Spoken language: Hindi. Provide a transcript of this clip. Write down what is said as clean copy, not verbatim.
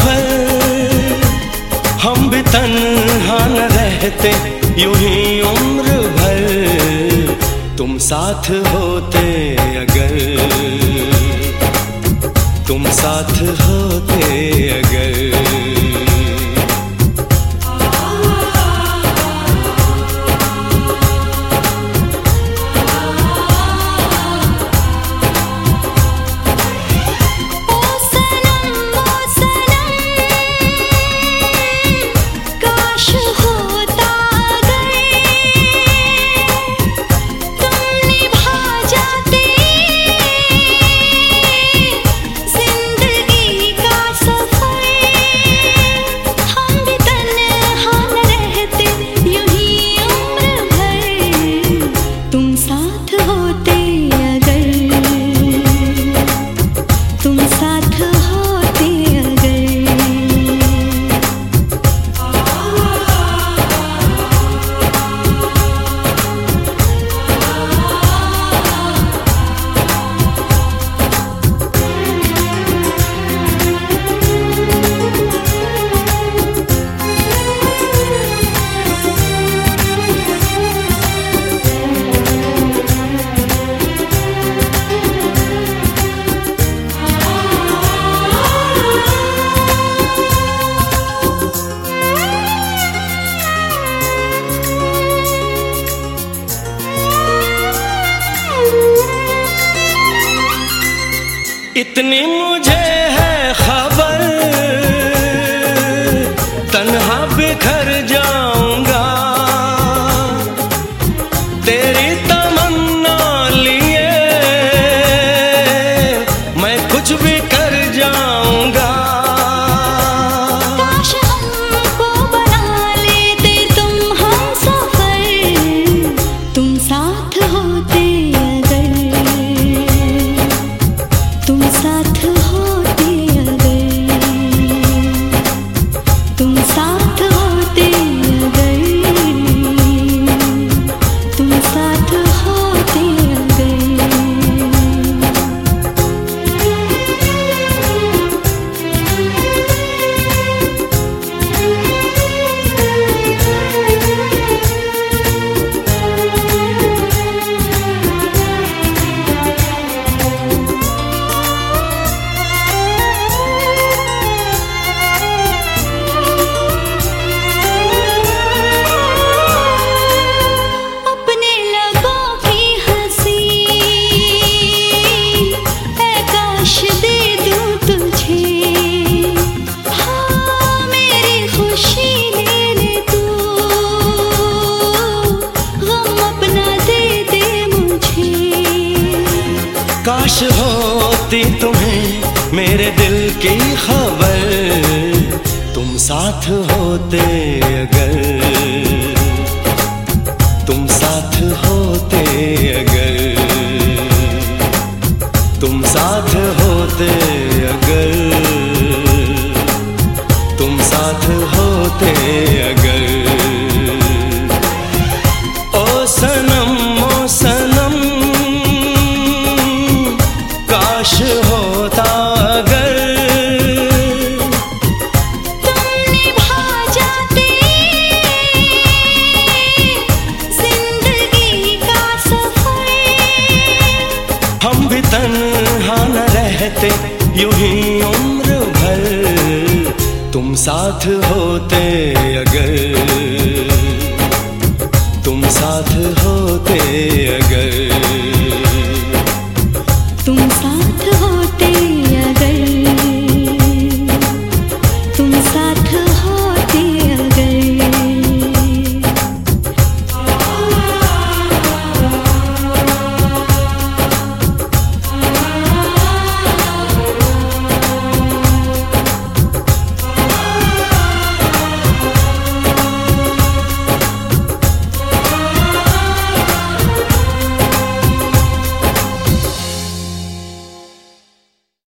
भर हम भी तन्हा न रहते यूं ही उम्र भर, तुम साथ होते अगर, तुम साथ होते अगर। इतनी मुझे है खबर, तन्हा बिखर जाऊंगा, तेरी तमन्ना लिए मैं कुछ भी कर जाऊंगा। काश हमको बना लेते तुम हमसफर, तुम साथ होते तुम साथ होते अगर, तुम साथ होते अगर, तुम साथ होते अगर। काश होती तुम्हें मेरे दिल की खबर, तुम साथ होते अगर, तुम साथ होते अगर, तुम साथ होते अगर, तुम साथ होते अगर। ओ सनम ओ सनम काश होता अगर, तुम निभा जाते जिंदगी का सफर, हम भी तन्हा न रहते यूं ही उम्र भर, तुम साथ होते अगर, तुम साथ होते